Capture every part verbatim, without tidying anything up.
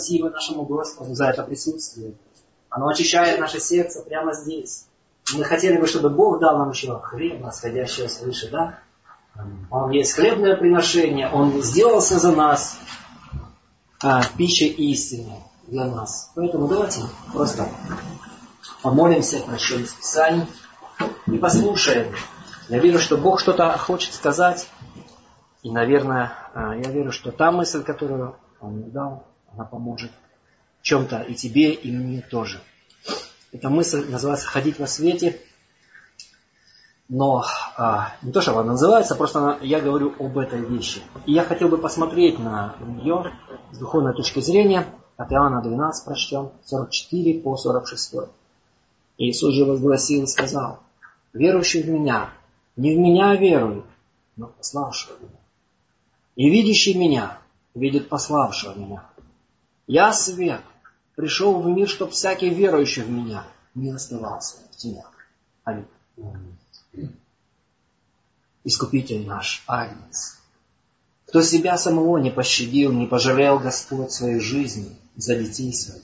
Спасибо нашему Господу за это присутствие. Оно очищает наше сердце прямо здесь. Мы хотели бы, чтобы Бог дал нам еще хлеб, восходящего свыше, да? Он есть хлебное приношение, Он сделался за нас а, пищей истины для нас. Поэтому давайте просто помолимся, прощаем из Писаний и послушаем. Я верю, что Бог что-то хочет сказать. И, наверное, я верю, что та мысль, которую Он мне дал, она поможет в чем-то и тебе, и мне тоже. Эта мысль называется «Ходить во свете». Но а, не то, что она называется, просто она, я говорю об этой вещи. И я хотел бы посмотреть на нее с духовной точки зрения. От Иоанна двенадцать прочтем, сорок четыре по сорок шесть. Иисус же возгласил и сказал: «Верующий в Меня, не в Меня верует, но в пославшего Меня. И видящий Меня видит пославшего Меня. Я свет, пришел в мир, чтобы всякий верующий в Меня не оставался в тенях». Аминь. Искупитель наш, Агнец, кто себя самого не пощадил, не пожалел Господь своей жизни за детей своих.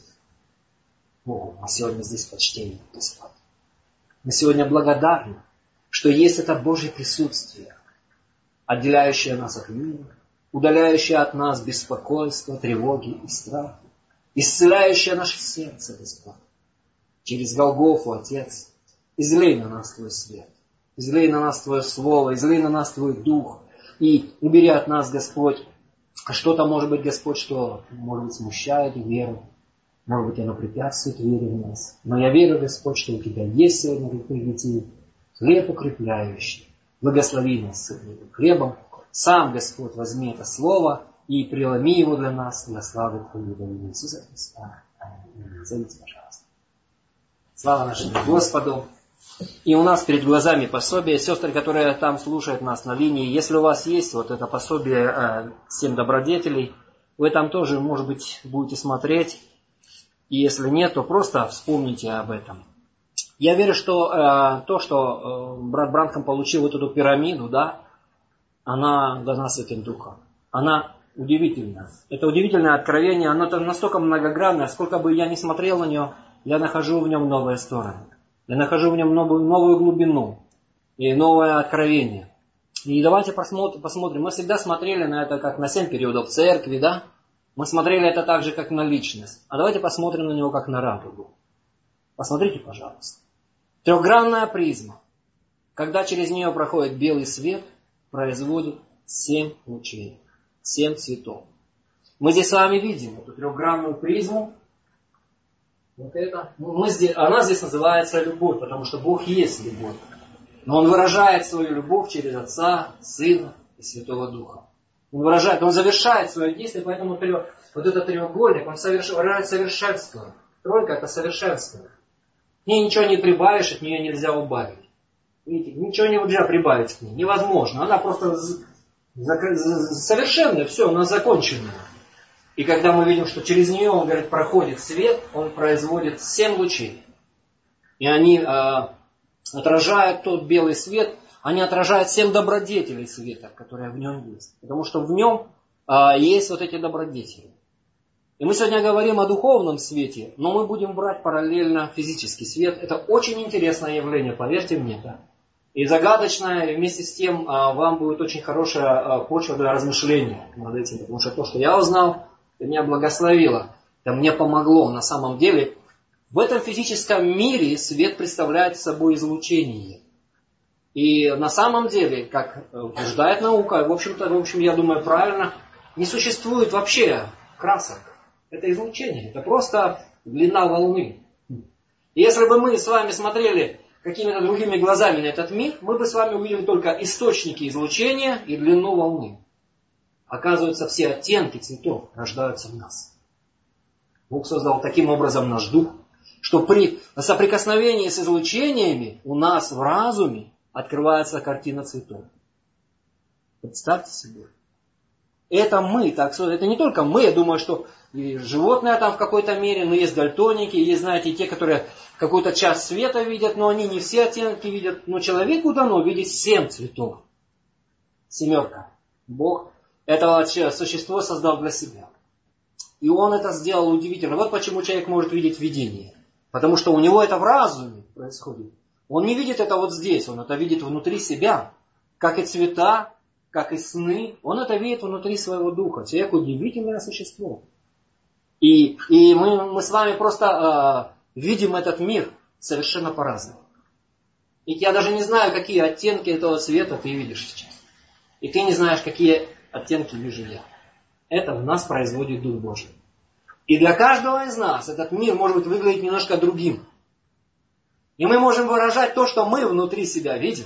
О, мы сегодня здесь почтение, Господь. Мы сегодня благодарны, что есть это Божье присутствие, отделяющее нас от мира, удаляющее от нас беспокойство, тревоги и страхи, исцеляющее наше сердце, Господь. Через Голгофу, Отец, излей на нас Твой свет, излей на нас Твое Слово, излей на нас Твой Дух, и убери от нас, Господь, что-то, может быть, Господь, что, может быть, смущает веру, может быть, оно препятствует вере в нас. Но я верю, Господь, что у Тебя есть сегодня для Твоих детей хлеб укрепляющий. Благослови нас этим хлебом. Сам, Господь, возьми это Слово и преломи его для нас для славы Твоей, во имя Иисуса Христа. Аминь. Зовите, пожалуйста. Слава нашему Господу. И у нас перед глазами пособие. Сестры, которые там слушают нас на линии, если у вас есть вот это пособие «Семь добродетелей», вы там тоже, может быть, будете смотреть. И если нет, то просто вспомните об этом. Я верю, что э, то, что э, брат Бранхам получил вот эту пирамиду, да, она дана Святым Духом. Она удивительная. Это удивительное откровение. Оно настолько многогранное, сколько бы я ни смотрел на нее, я нахожу в нем новые стороны. Я нахожу в нем новую, новую глубину и новое откровение. И давайте посмотрим, посмотрим. Мы всегда смотрели на это как на семь периодов церкви, да? Мы смотрели это так же, как на личность. А давайте посмотрим на него, как на радугу. Посмотрите, пожалуйста. Трехгранная призма. Когда через нее проходит белый свет, производит семь лучей. Семь цветов. Мы здесь с вами видим эту трехгранную призму. Вот это. Мы здесь, она здесь называется любовь, потому что Бог есть любовь. Но Он выражает свою любовь через Отца, Сына и Святого Духа. Он выражает, Он завершает свое действие, поэтому вот этот треугольник, он соверш, выражает совершенство. Тройка это совершенство. К ней ничего не прибавишь, от нее нельзя убавить. Видите, ничего нельзя прибавить к ней. Невозможно. Она просто совершенная, все, она законченная. И когда мы видим, что через нее, он говорит, проходит свет, он производит семь лучей. И они э, отражают тот белый свет, они отражают семь добродетелей света, которые в нем есть. Потому что в нем э, есть вот эти добродетели. И мы сегодня говорим о духовном свете, но мы будем брать параллельно физический свет. Это очень интересное явление, поверьте мне. Да? И загадочное, и вместе с тем э, вам будет очень хорошая э, почва для размышления над этим. Потому что то, что я узнал, это меня благословило, это мне помогло. На самом деле, в этом физическом мире свет представляет собой излучение. И на самом деле, как утверждает наука, в общем-то, в общем, я думаю, правильно, не существует вообще красок. Это излучение, это просто длина волны. И если бы мы с вами смотрели какими-то другими глазами на этот мир, мы бы с вами увидели только источники излучения и длину волны. Оказывается, все оттенки цветов рождаются в нас. Бог создал таким образом наш дух, что при соприкосновении с излучениями у нас в разуме открывается картина цветов. Представьте себе. Это мы, так сказать, это не только мы, я думаю, что и животные там в какой-то мере, но есть дальтоники, есть, знаете, те, которые какую-то часть света видят, но они не все оттенки видят. Но человеку дано видеть семь цветов. Семерка. Бог это существо создал для себя. И он это сделал удивительно. Вот почему человек может видеть видение. Потому что у него это в разуме происходит. Он не видит это вот здесь, он это видит внутри себя. Как и цвета, как и сны. Он это видит внутри своего духа. Человек удивительное существо. И, и мы, мы с вами просто э, видим этот мир совершенно по-разному. И я даже не знаю, какие оттенки этого цвета ты видишь сейчас. И ты не знаешь, какие оттенки вижу я. Это в нас производит Дух Божий. И для каждого из нас этот мир может быть выглядеть немножко другим. И мы можем выражать то, что мы внутри себя видим.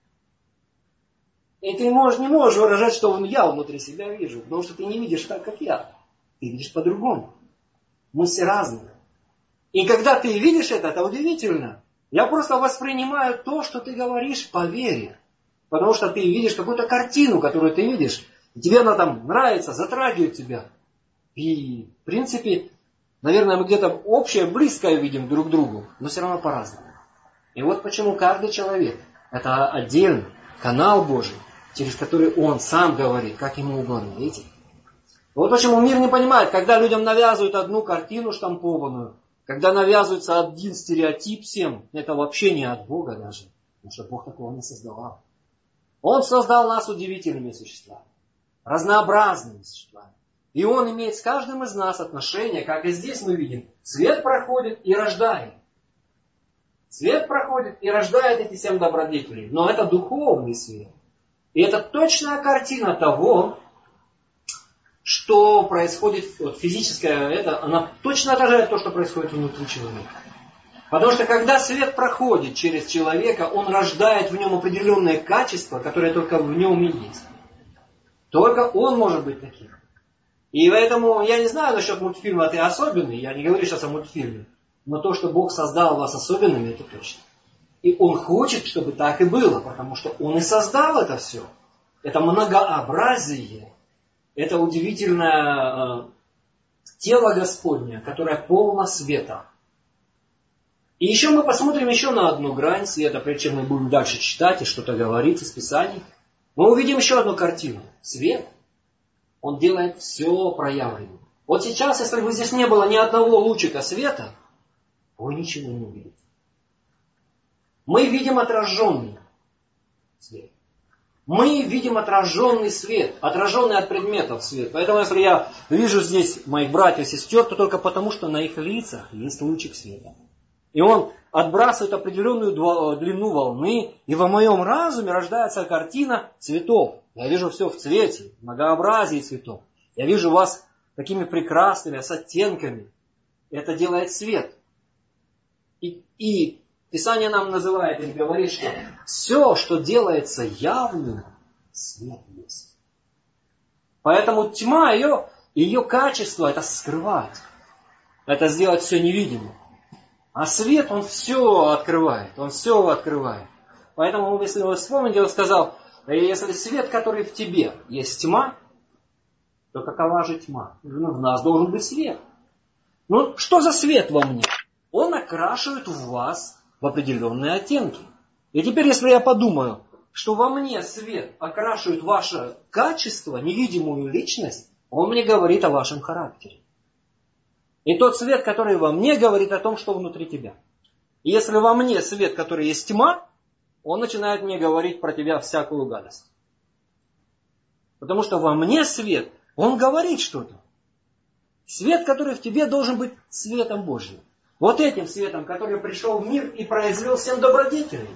И ты можешь, не можешь выражать, что я внутри себя вижу, потому что ты не видишь так, как я. Ты видишь по-другому. Мы все разные. И когда ты видишь это, это удивительно. Я просто воспринимаю то, что ты говоришь по вере. Потому что ты видишь какую-то картину, которую ты видишь. И тебе она там нравится, затрагивает тебя. И, в принципе, наверное, мы где-то общее, близкое видим друг к другу, но все равно по-разному. И вот почему каждый человек – это отдельный канал Божий, через который он сам говорит, как ему угодно. Видите? Вот почему мир не понимает, когда людям навязывают одну картину штампованную, когда навязывается один стереотип всем, это вообще не от Бога даже, потому что Бог такого не создавал. Он создал нас удивительными существами, разнообразными существами. И Он имеет с каждым из нас отношения, как и здесь мы видим. Свет проходит и рождает. Свет проходит и рождает эти семь добродетелей. Но это духовный свет. И это точная картина того, что происходит, вот физическое, это, она точно отражает то, что происходит внутри человека. Потому что когда свет проходит через человека, он рождает в нем определенные качества, которые только в нем и есть. Только он может быть таким. И поэтому я не знаю насчет мультфильма «Ты особенный», я не говорю сейчас о мультфильме, но то, что Бог создал вас особенными, это точно. И Он хочет, чтобы так и было, потому что Он и создал это все. Это многообразие, это удивительное э, тело Господне, которое полно света. И еще мы посмотрим еще на одну грань света, прежде чем мы будем дальше читать и что-то говорить из Писаний. Мы увидим еще одну картину. Свет. Он делает все проявленным. Вот сейчас, если бы здесь не было ни одного лучика света, вы ничего не увидите. Мы видим отраженный свет. Мы видим отраженный свет, отраженный от предметов свет. Поэтому, если я вижу здесь моих братьев и сестер, то только потому, что на их лицах есть лучик света. И он отбрасывает определенную длину волны, и во моем разуме рождается картина цветов. Я вижу все в цвете, многообразие цветов. Я вижу вас такими прекрасными, с оттенками. Это делает свет. И, и Писание нам называет и говорит, что все, что делается явным, свет есть. Поэтому тьма, ее, ее качество, это скрывать. Это сделать все невидимым. А свет, он все открывает. Он все открывает. Поэтому, если вы вспомните, он сказал, если свет, который в тебе, есть тьма, то какова же тьма? Ну, в нас должен быть свет. Ну, что за свет во мне? Он окрашивает в вас в определенные оттенки. И теперь, если я подумаю, что во мне свет окрашивает ваше качество, невидимую личность, он мне говорит о вашем характере. И тот свет, который во мне, говорит о том, что внутри тебя. И если во мне свет, который есть тьма, он начинает мне говорить про тебя всякую гадость. Потому что во мне свет, он говорит что-то. Свет, который в тебе, должен быть светом Божьим. Вот этим светом, который пришел в мир и произвел семь добродетелей.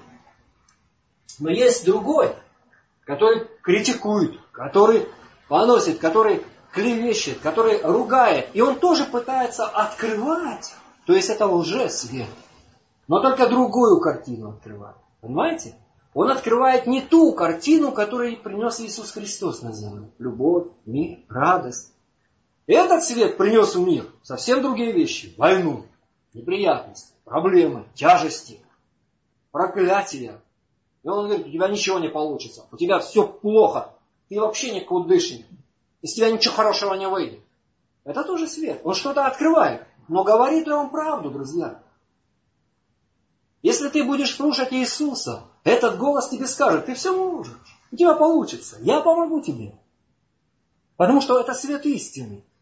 Но есть другой, который критикует, который поносит, который клевещет, который ругает. И он тоже пытается открывать. То есть это лжесвет. Но только другую картину открывает. Понимаете? Он открывает не ту картину, которую принес Иисус Христос на землю. Любовь, мир, радость. Этот свет принес в мир совсем другие вещи. Войну, неприятности, проблемы, тяжести, проклятия. И он говорит, у тебя ничего не получится. У тебя все плохо. Ты вообще никудышник. Из тебя ничего хорошего не выйдет. Это тоже свет. Он что-то открывает. Но говорит ли он правду, друзья? Если ты будешь слушать Иисуса, этот голос тебе скажет, ты все можешь. У тебя получится. Я помогу тебе. Потому что это свет истины.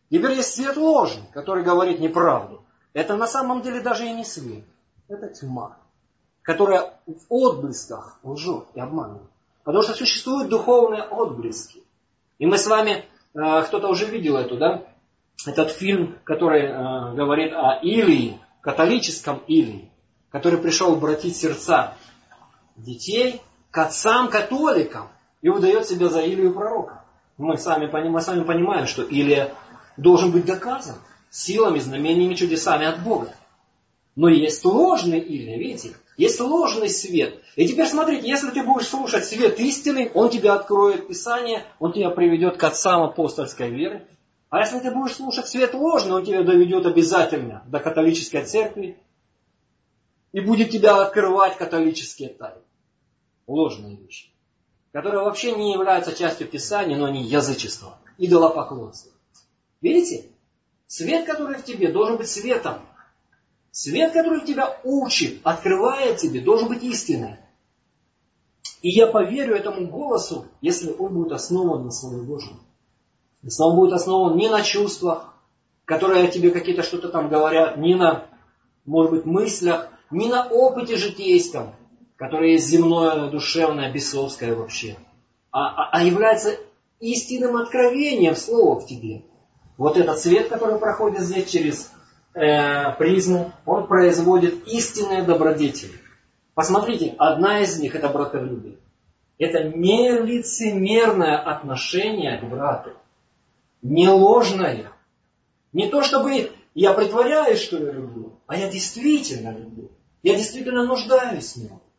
Теперь есть свет ложный, который говорит неправду. Это на самом деле даже и не свет. Это тьма, которая в отблесках лжет и обманывает. Потому что существуют духовные отблески. И мы с вами, э, кто-то уже видел эту, да? Этот фильм, который э, говорит о Илии, католическом Илии, который пришел обратить сердца детей к отцам-католикам и выдает себя за Илию пророка. Мы с вами, мы с вами понимаем, что Илия должен быть доказан силами, знамениями, чудесами от Бога. Но есть ложный Илия, видите? Есть ложный свет. И теперь смотрите, если ты будешь слушать свет истины, он тебе откроет Писание, он тебя приведет к отцам апостольской веры. А если ты будешь слушать свет ложный, он тебя доведет обязательно до католической церкви и будет тебя открывать католические тайны. Ложные вещи, которые вообще не являются частью Писания, но они язычество, идолопоклонство. Видите? Свет, который в тебе, должен быть светом. Свет, который тебя учит, открывает тебе, должен быть истинный. И я поверю этому голосу, если он будет основан на Слове Божьем. Если он будет основан не на чувствах, которые тебе какие-то что-то там говорят, не на, может быть, мыслях, не на опыте житейском, которое есть земное, душевное, бесовское вообще, а, а, а является истинным откровением Слова в тебе. Вот этот свет, который проходит здесь через э, призму, он производит истинные добродетели. Посмотрите, одна из них это братолюбие. Это не лицемерное отношение к брату. Не ложное. Не то, чтобы я притворяюсь, что я люблю, а я действительно люблю. Я действительно нуждаюсь в нем.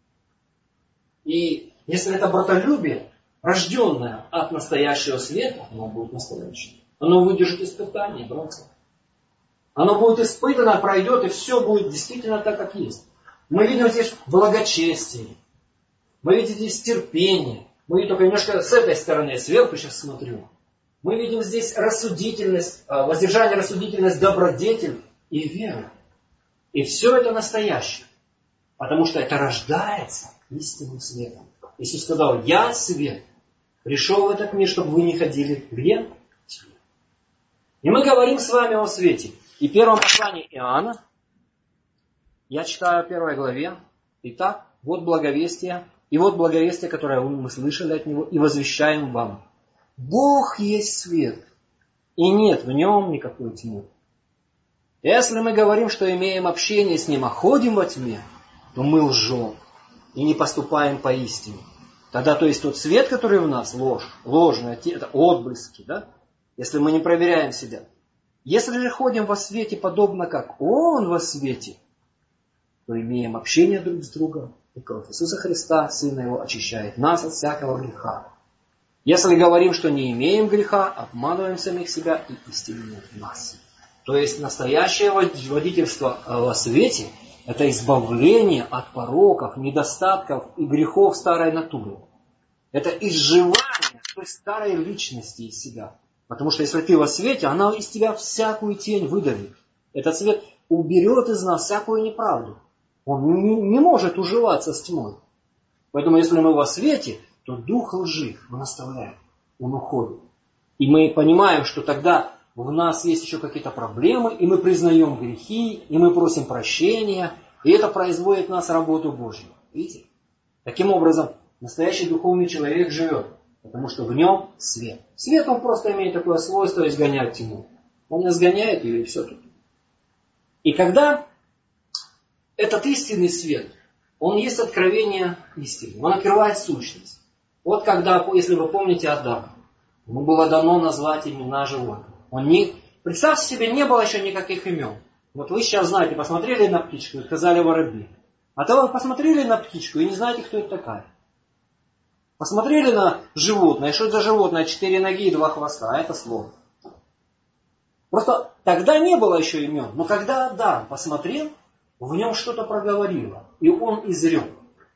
И если это братолюбие, рожденное от настоящего света, оно будет настоящим. Оно выдержит испытание, братья. Оно будет испытано, пройдет, и все будет действительно так, как есть. Мы видим здесь благочестие. Мы видим здесь терпение. Мы видим только немножко с этой стороны, сверху сейчас смотрю. Мы видим здесь рассудительность, воздержание, рассудительность, добродетель и вера. И все это настоящее. Потому что это рождается истинным светом. Иисус сказал, я свет, пришел в этот мир, чтобы вы не ходили где? И мы говорим с вами о свете. И в первом послании Иоанна, я читаю в первой главе, итак, вот благовестие, и вот благовестие, которое мы слышали от Него, и возвещаем вам. Бог есть свет, и нет в нем никакой тьмы. Если мы говорим, что имеем общение с Ним, а ходим во тьме, то мы лжем и не поступаем по истине. Тогда, то есть, тот свет, который в нас, ложь, ложные, это отблески, да? Если мы не проверяем себя. Если же ходим во свете, подобно как Он во свете, то имеем общение друг с другом, и кровь Иисуса Христа, Сына Его, очищает нас от всякого греха. Если говорим, что не имеем греха, обманываем самих себя, и истины нет в нас. То есть, настоящее водительство во свете – это избавление от пороков, недостатков и грехов старой натуры. Это изживание той старой личности из себя. Потому что если ты во свете, она из тебя всякую тень выдавит. Этот свет уберет из нас всякую неправду. Он не, не может уживаться с тьмой. Поэтому если мы во свете, то дух лжи он оставляет, он уходит. И мы понимаем, что тогда в нас есть еще какие-то проблемы, и мы признаем грехи, и мы просим прощения, и это производит в нас работу Божью. Видите? Таким образом, настоящий духовный человек живет, потому что в нем свет. Свет, он просто имеет такое свойство изгонять тьму. Он изгоняет ее, и все тут. И когда этот истинный свет, он есть откровение истины, он открывает сущность. Вот когда, если вы помните Адама, ему было дано назвать имена животных. Он не, представьте себе, не было еще никаких имен. Вот вы сейчас знаете, посмотрели на птичку и сказали воробей. А то вы посмотрели на птичку и не знаете, кто это такая. Посмотрели на животное, что это за животное, четыре ноги и два хвоста, а это слово. Просто тогда не было еще имен, но когда Адам посмотрел, в нем что-то проговорило, и он изрек.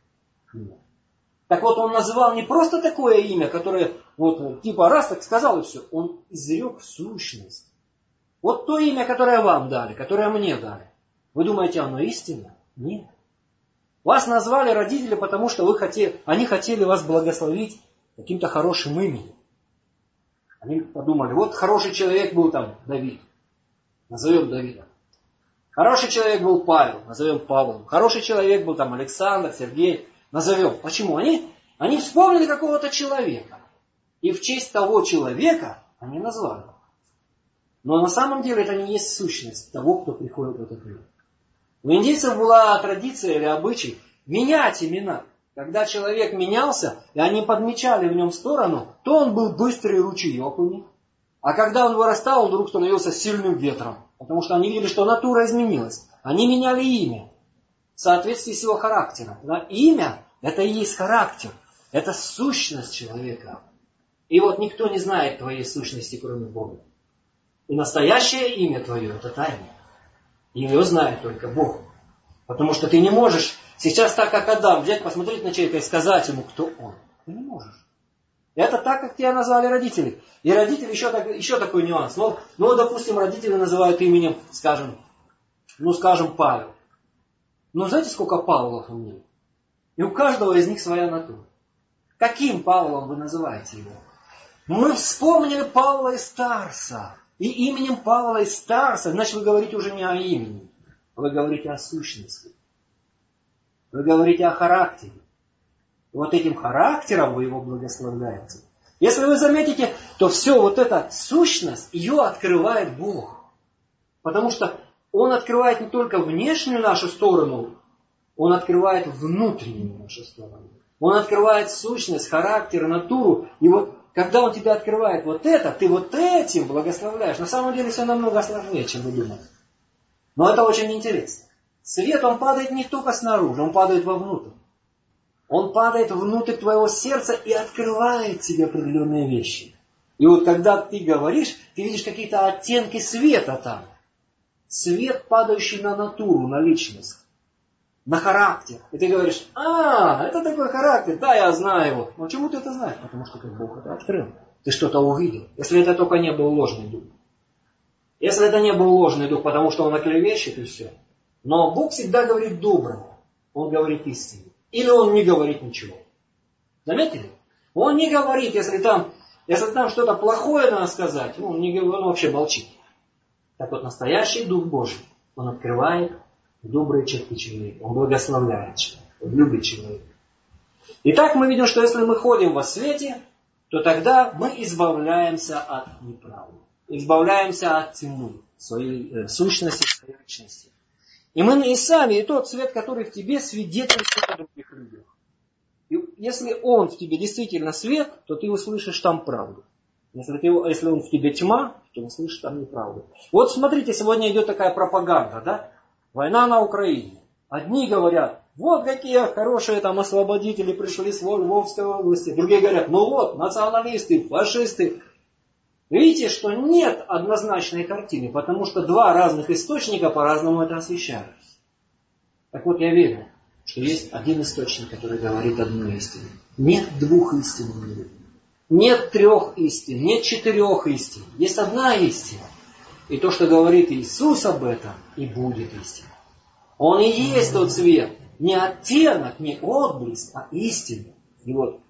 Так вот, он называл не просто такое имя, которое вот типа раз так сказал и все, он изрек сущность. Вот то имя, которое вам дали, которое мне дали. Вы думаете, оно истинно? Нет. Вас назвали родители, потому что вы хотели, они хотели вас благословить каким-то хорошим именем. Они подумали, вот хороший человек был там Давид. Назовем Давида. Хороший человек был Павел. Назовем Павлом. Хороший человек был там Александр, Сергей. Назовем. Почему? Они, они вспомнили какого-то человека. И в честь того человека они назвали. Но на самом деле это не есть сущность того, кто приходит в этот мир. У индейцев была традиция или обычай менять имена. Когда человек менялся, и они подмечали в нем сторону, то он был быстрый ручеек у них. А когда он вырастал, он вдруг становился сильным ветром. Потому что они видели, что натура изменилась. Они меняли имя в соответствии с его характером. Да? Имя – это и есть характер. Это сущность человека. И вот никто не знает твоей сущности, кроме Бога. И настоящее имя твое – это тайна. Ее знает только Бог. Потому что ты не можешь сейчас так, как Адам, взять, посмотреть на человека и сказать ему, кто он. Ты не можешь. Это так, как тебя назвали родители. И родители еще, так, еще такой нюанс. Ну, ну, допустим, родители называют именем, скажем, ну, скажем, Павел. Ну, знаете, сколько Павлов у меня? И у каждого из них своя натура. Каким Павлом вы называете его? Мы вспомнили Павла из Тарса. И именем Павла из Тарса, значит, вы говорите уже не о имени. Вы говорите о сущности. Вы говорите о характере. И вот этим характером вы его благословляете. Если вы заметите, то все вот эта сущность, ее открывает Бог. Потому что Он открывает не только внешнюю нашу сторону, Он открывает внутреннюю нашу сторону. Он открывает сущность, характер, натуру. И вот когда Он тебе открывает вот это, ты вот этим благословляешь. На самом деле все намного сложнее, чем вы думаете. Но это очень интересно. Свет, он падает не только снаружи, он падает вовнутрь. Он падает внутрь твоего сердца и открывает тебе определенные вещи. И вот когда ты говоришь, ты видишь какие-то оттенки света там. Свет, падающий на натуру, на личность, на характер. И ты говоришь, а, это такой характер, да, я знаю его. Но почему ты это знаешь? Потому что как Бог это открыл. Ты что-то увидел. Если это только не был ложный дух. Если это не был ложный дух, потому что он оклевещет и все. Но Бог всегда говорит доброго. Он говорит истину. Или он не говорит ничего. Заметили? Он не говорит, если там, если там что-то плохое надо сказать, он, не, он вообще молчит. Так вот, настоящий Дух Божий, он открывает добрые черты человека. Он благословляет человека. Он любит человека. Итак, мы видим, что если мы ходим во свете, то тогда мы избавляемся от неправды. Избавляемся от тьмы, своей э, сущности, своей личности. И мы и сами, и тот свет, который в тебе, свидетельствует о других людях. И если он в тебе действительно свет, то ты услышишь там правду. Если, ты, если он в тебе тьма, то услышишь там неправду. Вот смотрите, сегодня идет такая пропаганда, да? Война на Украине. Одни говорят, вот какие хорошие там освободители пришли с Львовской области. Другие говорят, ну вот, националисты, фашисты. Видите, что нет однозначной картины, потому что два разных источника по-разному это освещают. Так вот, я верю, что есть один источник, который говорит одну истину. Нет двух истин в мире. Нет трех истин, нет четырех истин. Есть одна истина. И то, что говорит Иисус об этом, и будет истина. Он и есть тот свет. Не оттенок, не отблеск, а истина. И вот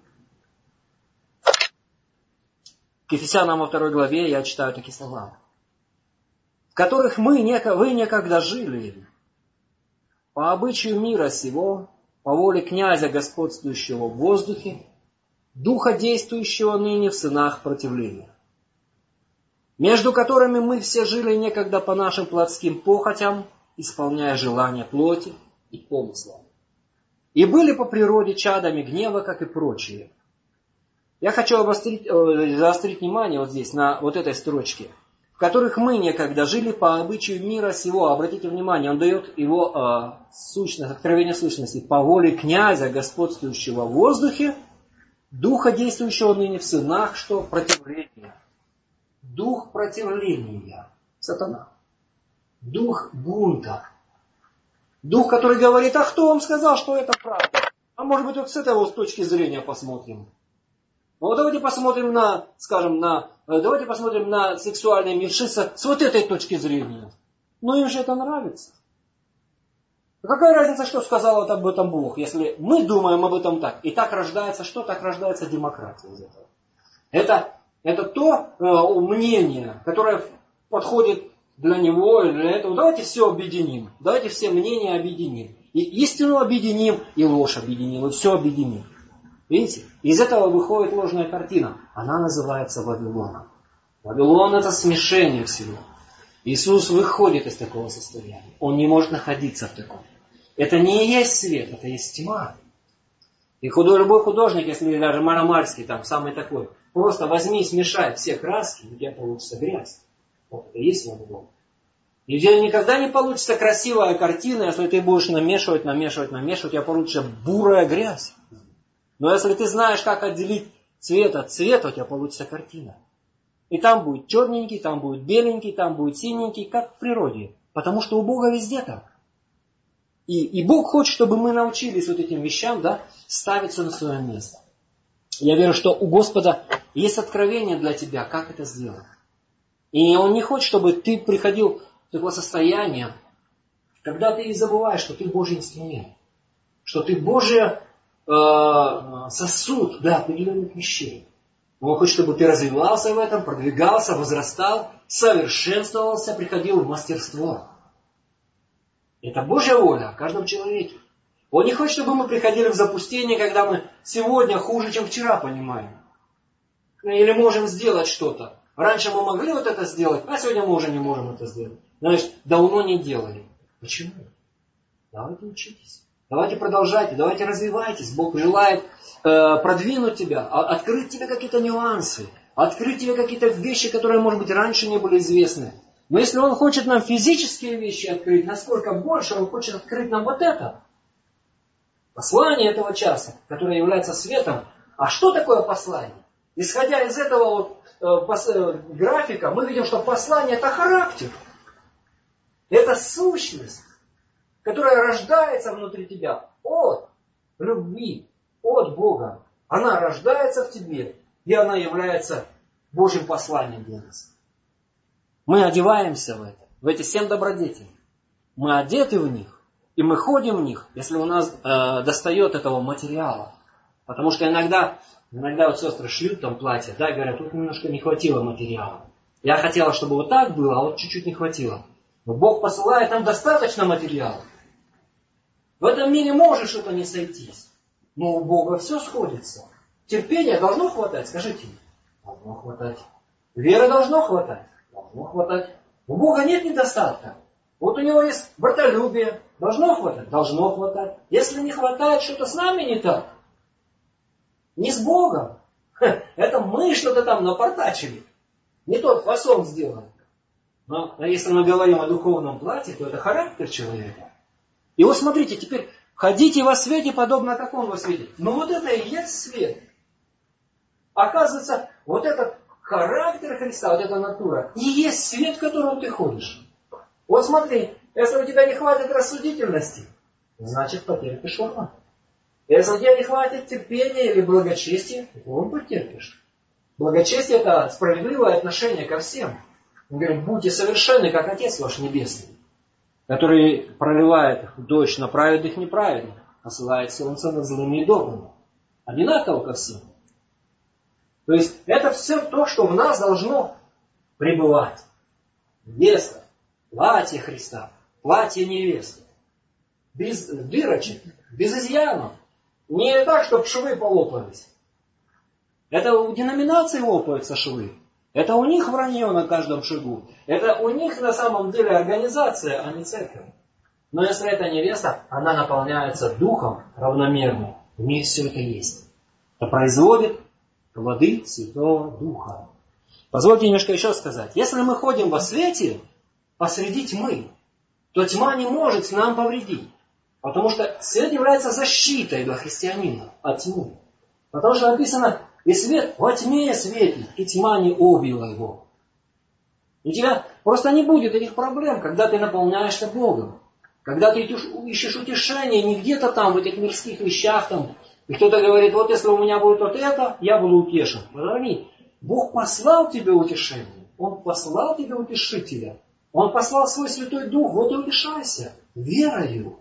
к Ефесянам во второй главе я читаю такие слова. В которых мы, вы некогда жили, по обычаю мира сего, по воле князя, господствующего в воздухе, духа, действующего ныне в сынах противления, между которыми мы все жили некогда по нашим плотским похотям, исполняя желания плоти и помысла. И были по природе чадами гнева, как и прочие. Я хочу обострить, э, заострить внимание вот здесь, на вот этой строчке, в которых мы некогда жили по обычаю мира сего. Обратите внимание, он дает его э, сущность, откровение сущности. По воле князя, господствующего в воздухе, духа, действующего ныне в сынах, что противление. Дух противления. Сатана. Дух бунта. Дух, который говорит, а кто вам сказал, что это правда? А может быть, вот с этой вот точки зрения посмотрим. Ну, давайте посмотрим на, скажем, на, давайте посмотрим на сексуальное меньшинство с вот этой точки зрения. Ну, им же это нравится. Какая разница, что сказал об этом Бог, если мы думаем об этом так. И так рождается что? Так рождается демократия из этого. Это Это то э, мнение, которое подходит для него и для этого. Давайте все объединим. Давайте все мнения объединим. И истину объединим, и ложь объединим, и все объединим. Видите? Из этого выходит ложная картина. Она называется Вавилоном. Вавилон — это смешение всего. Иисус выходит из такого состояния. Он не может находиться в таком. Это не есть свет, это есть тьма. И худой, любой художник, если даже Марамальский, там, самый такой, просто возьми и смешай все краски, и у тебя получится грязь. Вот это и есть Вавилон. И у тебя никогда не получится красивая картина, если ты будешь намешивать, намешивать, намешивать, у тебя получится бурая грязь. Но если ты знаешь, как отделить цвет от цвета, у тебя получится картина. И там будет черненький, там будет беленький, там будет синенький, как в природе. Потому что у Бога везде так. И, и Бог хочет, чтобы мы научились вот этим вещам, да, ставить все на свое место. Я верю, что у Господа есть откровение для тебя, как это сделать. И Он не хочет, чтобы ты приходил в такое состояние, когда ты забываешь, что ты Божий инструмент. Что ты Божий э, сосуд для определенных вещей. Он хочет, чтобы ты развивался в этом, продвигался, возрастал, совершенствовался, приходил в мастерство. Это Божья воля о каждом человеке. Он не хочет, чтобы мы приходили в запустение, когда мы сегодня хуже, чем вчера понимаем. Или можем сделать что-то. Раньше мы могли вот это сделать, а сегодня мы уже не можем это сделать. Знаешь, давно не делали. Почему? Давайте учитесь. Давайте продолжайте, давайте развивайтесь. Бог желает э, продвинуть тебя, открыть тебе какие-то нюансы, открыть тебе какие-то вещи, которые, может быть, раньше не были известны. Но если Он хочет нам физические вещи открыть, насколько больше Он хочет открыть нам вот это. Послание этого часа, которое является светом. А что такое послание? Исходя из этого вот, э, пос, э, графика, мы видим, что послание — это характер. Это сущность, которая рождается внутри тебя от любви, от Бога. Она рождается в тебе, и она является Божьим посланием для нас. Мы одеваемся в это, в эти семь добродетелей. Мы одеты в них, и мы ходим в них, если у нас э, достает этого материала. Потому что иногда, иногда вот сестры шьют там платья, да, и говорят, тут немножко не хватило материала. Я хотела, чтобы вот так было, а вот чуть-чуть не хватило. Но Бог посылает нам достаточно материала. В этом мире может что-то не сойтись. Но у Бога все сходится. Терпения должно хватать, скажите. Должно хватать. Веры должно хватать. Должно хватать. У Бога нет недостатка. Вот у Него есть братолюбие. Должно хватать? Должно хватать. Если не хватает, что-то с нами не так. Не с Богом. Это мы что-то там напортачили. Не тот фасон сделан. Но если мы говорим о духовном платье, то это характер человека. И вот смотрите, теперь ходите во свете, подобно как Он во свете. Но вот это и есть свет. Оказывается, вот этот характер Христа, вот эта натура, и есть свет, в котором ты ходишь. Вот смотри, если у тебя не хватит рассудительности, значит потерпишь урон. Если у тебя не хватит терпения или благочестия, то потерпишь. Благочестие — это справедливое отношение ко всем. Он говорит, будьте совершенны, как Отец ваш Небесный, который проливает дождь на праведных и неправедных, посылает солнце над злыми и добрыми. Одинаково ко всем. То есть это все то, что в нас должно пребывать. Невеста, платье Христа, платье невесты. Без дырочек, без изъянов. Не так, чтобы швы полопались. Это у деноминаций лопаются швы. Это у них вранье на каждом шагу. Это у них на самом деле организация, а не церковь. Но если это невеста, она наполняется духом равномерно. В ней все это есть. Это производит плоды Святого Духа. Позвольте немножко еще сказать. Если мы ходим во свете посреди тьмы, то тьма не может нам повредить. Потому что свет является защитой для христианина от тьмы. Потому что написано, и свет во тьме светит, и тьма не убила его. У тебя просто не будет этих проблем, когда ты наполняешься Богом. Когда ты ищешь утешение не где-то там, в этих мирских вещах, там, и кто-то говорит, вот если у меня будет вот это, я буду утешен. Подожди, Бог послал тебе утешение. Он послал тебе утешителя. Он послал свой Святой Дух, вот и утешайся верою.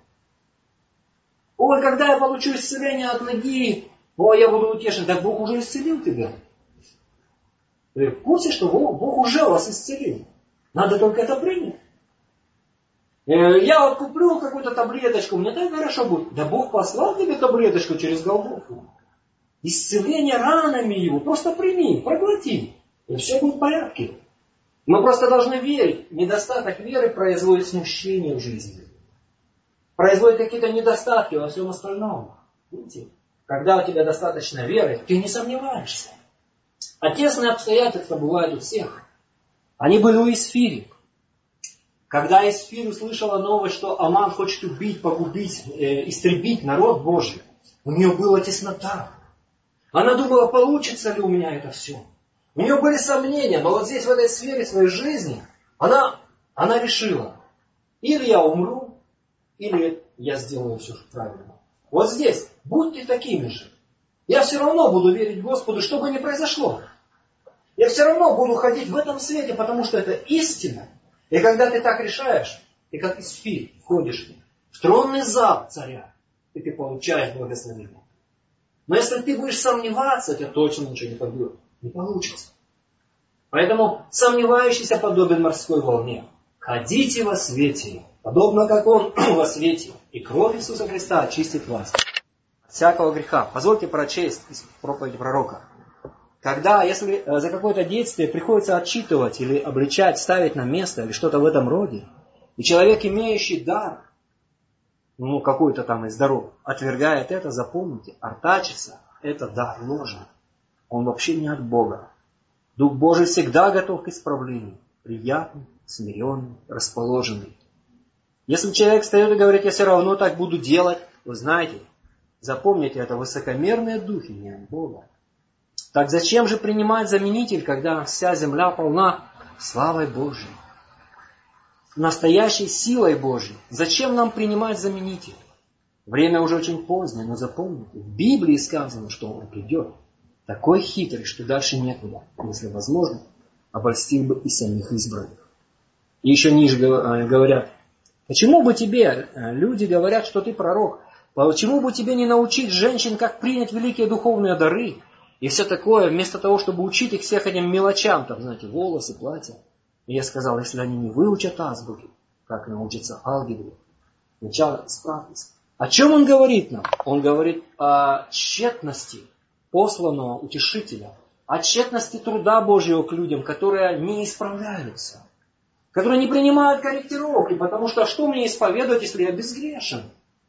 Ой, когда я получу исцеление от ноги, ой, я буду утешен. Так Бог уже исцелил тебя. Вы в курсе, что Бог уже вас исцелил? Надо только это принять. Я вот куплю какую-то таблеточку, мне так хорошо будет. Да Бог послал тебе таблеточку через Голгофу. Исцеление ранами его. Просто прими, проглоти. И все будет в порядке. Мы просто должны верить. Недостаток веры производит смущение в жизни. Производит какие-то недостатки во всем остальном. Видите? Когда у тебя достаточно веры, ты не сомневаешься. А тесные обстоятельства бывают у всех. Они были у Исфири. Когда Исфирь услышала новость, что Аман хочет убить, погубить, э, истребить народ Божий, у нее была теснота. Она думала, получится ли у меня это все. У нее были сомнения, но вот здесь, в этой сфере своей жизни, она, она решила, или я умру, или я сделаю все правильно. Вот здесь, будьте такими же. Я все равно буду верить Господу, что бы ни произошло. Я все равно буду ходить в этом свете, потому что это истина. И когда ты так решаешь, ты как Исфирь входишь в тронный зал царя, и ты получаешь благословение. Но если ты будешь сомневаться, у тебя точно ничего не пойдет. Не получится. Поэтому сомневающийся подобен морской волне. Ходите во свете, подобно как Он во свете. И кровь Иисуса Христа очистит вас от всякого греха. Позвольте прочесть из проповеди пророка. Когда, если за какое-то действие приходится отчитывать или обличать, ставить на место или что-то в этом роде, и человек, имеющий дар, ну какой-то там из даров, отвергает это, запомните, артачится, это дар ложный. Он вообще не от Бога. Дух Божий всегда готов к исправлению, приятный, смиренный, расположенный. Если человек встает и говорит, я все равно так буду делать, вы знаете, запомните, это высокомерные духи, не от Бога. Так зачем же принимать заменитель, когда вся земля полна славой Божией, настоящей силой Божией? Зачем нам принимать заменитель? Время уже очень поздно, но запомните, в Библии сказано, что он придет. Такой хитрый, что дальше некуда, если возможно, обольстил бы и самих избранных. И еще ниже говорят, почему бы тебе, люди говорят, что ты пророк, почему бы тебе не научить женщин, как принять великие духовные дары? И все такое, вместо того, чтобы учить их всех этим мелочам, там, знаете, волосы, платья. И я сказал, если они не выучат азбуки, как научиться алгебре, сначала справиться. О чем он говорит нам? Он говорит о тщетности посланного утешителя, о тщетности труда Божьего к людям, которые не исправляются, которые не принимают корректировки, потому что что мне исповедовать, если я безгрешен?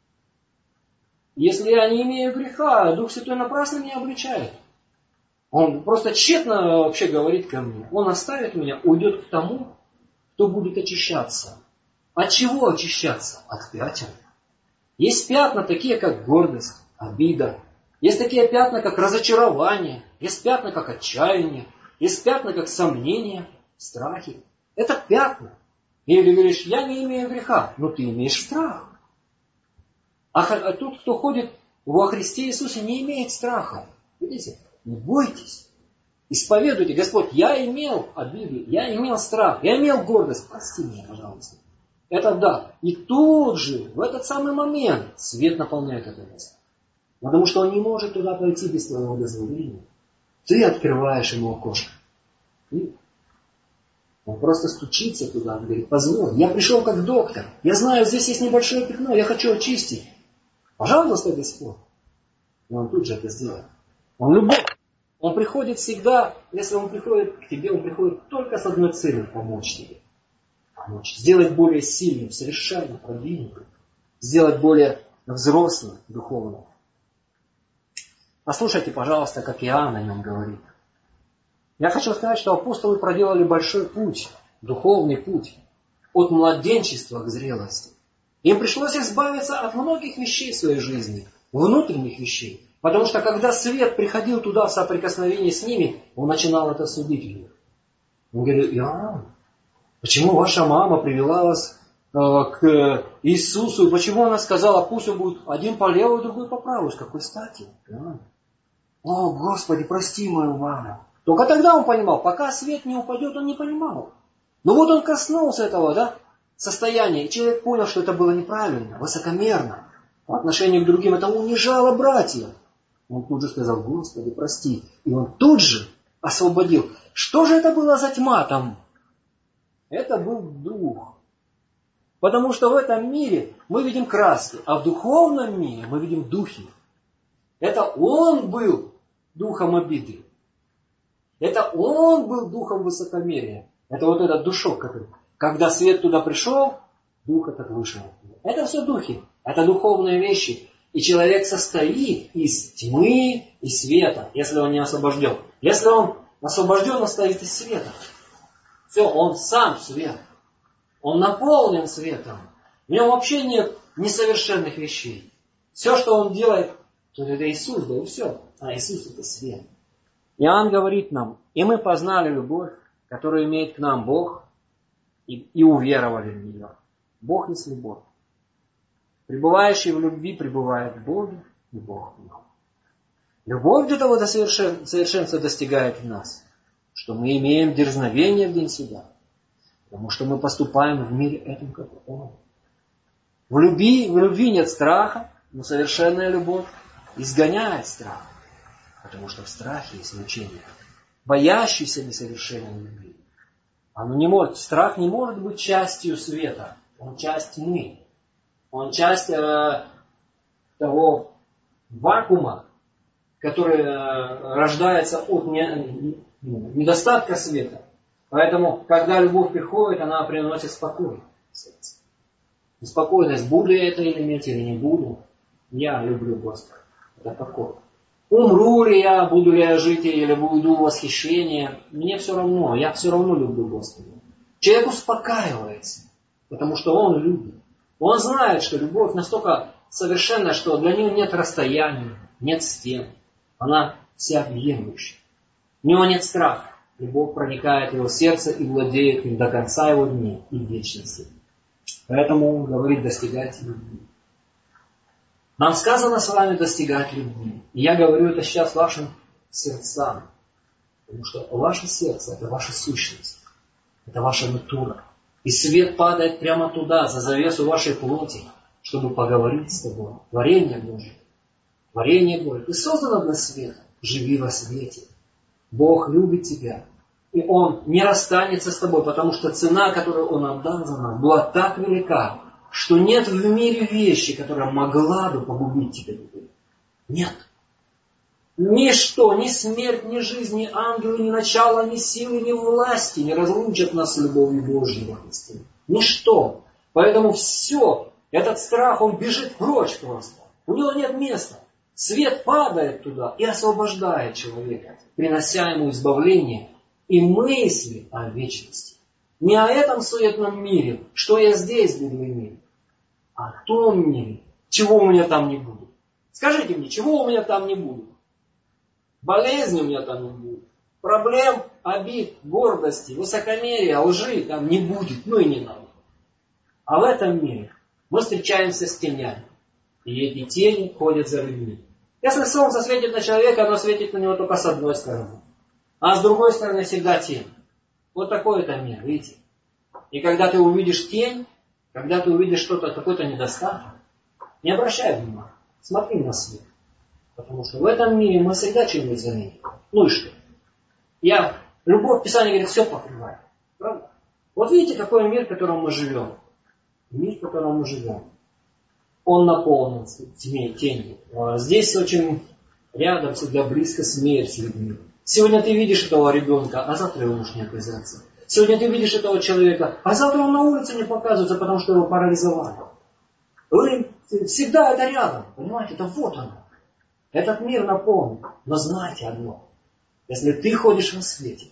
Если я не имею греха, Дух Святой напрасно меня обличает. Он просто тщетно вообще говорит ко мне. Он оставит меня, уйдет к тому, кто будет очищаться. От чего очищаться? От пятен. Есть пятна такие, как гордость, обида. Есть такие пятна, как разочарование. Есть пятна, как отчаяние. Есть пятна, как сомнение, страхи. Это пятна. И ты говоришь, я не имею греха, но ты имеешь страх. А, а тот, кто ходит во Христе Иисусе, не имеет страха. Видите? Не бойтесь. Исповедуйте, Господь, я имел обиду, я имел страх, я имел гордость. Прости меня, пожалуйста. Это да. И тут же, в этот самый момент, свет наполняет это место. Потому что он не может туда пойти без твоего дозволения. Ты открываешь ему окошко. И он просто стучится туда, он говорит, позволь, я пришел как доктор, я знаю, здесь есть небольшое пятно, я хочу очистить. Пожалуйста, Господь. И он тут же это сделает. Он любовь. Он приходит всегда, если он приходит к тебе, он приходит только с одной целью – помочь тебе. Помочь. Сделать более сильным, совершенно продвинутым. Сделать более взрослым духовно. Послушайте, пожалуйста, как Иоанн о нем говорит. Я хочу сказать, что апостолы проделали большой путь, духовный путь, от младенчества к зрелости. Им пришлось избавиться от многих вещей в своей жизни, внутренних вещей. Потому что когда свет приходил туда в соприкосновение с ними, он начинал это судить в них. Он говорит, Иоанн, почему ваша мама привела вас э, к Иисусу, и почему она сказала, пусть он будет один по левую, другой по правую, с какой стати? Иоанн. О, Господи, прости мою маму. Только тогда он понимал, пока свет не упадет, он не понимал. Но вот он коснулся этого, да, состояния, и человек понял, что это было неправильно, высокомерно. По отношению к другим это унижало братьев. Он тут же сказал, Господи, прости. И он тут же освободил. Что же это была за тьма там? Это был дух. Потому что в этом мире мы видим краски, а в духовном мире мы видим духи. Это он был духом обиды. Это он был духом высокомерия. Это вот этот душок, который, когда свет туда пришел, дух этот вышел. Это все духи. Это духовные вещи. И человек состоит из тьмы и света, если он не освобожден. Если он освобожден, он состоит из света. Все, он сам свет. Он наполнен светом. В нем вообще нет несовершенных вещей. Все, что он делает, то это Иисус, да и все. А Иисус это свет. Иоанн говорит нам, и мы познали любовь, которую имеет к нам Бог, и, и уверовали в нее. Бог есть любовь. Пребывающий в любви пребывает в Боге, и Бог в нем. Любовь до того до совершен, совершенства достигает в нас, что мы имеем дерзновение в день суда, потому что мы поступаем в мире этом, как Он. В любви, в любви нет страха, но совершенная любовь изгоняет страх, потому что в страхе есть мучение. Боящийся несовершенной любви. Оно не может, страх не может быть частью света, он часть тьмы. Он часть э, того вакуума, который э, рождается от не, недостатка света. Поэтому, когда любовь приходит, она приносит спокой в сердце. Спокойность, буду я это иметь или не буду, я люблю Господа. Это покой. Умру ли я, буду ли я жить или буду в восхищении, мне все равно, я все равно люблю Господа. Человек успокаивается, потому что он любит. Он знает, что любовь настолько совершенная, что для нее нет расстояния, нет стен. Она всеобъемлющая. У него нет страха. Любовь проникает в его сердце и владеет им до конца его дней и вечности. Поэтому он говорит, достигайте любви. Нам сказано с вами достигать любви. И я говорю это сейчас вашим сердцам. Потому что ваше сердце – это ваша сущность. Это ваша натура. И свет падает прямо туда, за завесу вашей плоти, чтобы поговорить с тобой. Творение Божие. Творение Божие. Ты создана для света. Живи во свете. Бог любит тебя. И Он не расстанется с тобой, потому что цена, которую Он отдал за нас, была так велика, что нет в мире вещи, которая могла бы погубить тебя. Нет. Ничто, ни смерть, ни жизнь, ни ангелы, ни начало, ни силы, ни власти не разлучат нас с любовью Божьей во Христе. Ничто. Поэтому все, этот страх, он бежит прочь просто. У него нет места. Свет падает туда и освобождает человека, принося ему избавление и мысли о вечности. Не о этом суетном мире, что я здесь буду иметь, а о том мире, чего у меня там не будет. Скажите мне, чего у меня там не будет? Болезни у меня там не будет. Проблем, обид, гордости, высокомерия, лжи там не будет. Ну и не надо. А в этом мире мы встречаемся с тенями. И эти тени ходят за людьми. Если солнце светит на человека, оно светит на него только с одной стороны. А с другой стороны всегда тень. Вот такой это мир, видите. И когда ты увидишь тень, когда ты увидишь что-то, какой-то недостаток, не обращай внимания. Смотри на свет. Потому что в этом мире мы всегда чем-нибудь заменим. Ну и что? Я, любовь, Писание говорит, все покрывает. Правда? Вот видите, какой мир, в котором мы живем. Мир, в котором мы живем. Он наполнен тьмой, тенью. Здесь очень рядом, всегда близко смерть с людьми. Сегодня ты видишь этого ребенка, а завтра его может не оказаться. Сегодня ты видишь этого человека, а завтра он на улице не показывается, потому что его парализовали. Вы, всегда это рядом. Понимаете, это вот оно. Этот мир наполнен. Но знайте одно. Если ты ходишь во свете,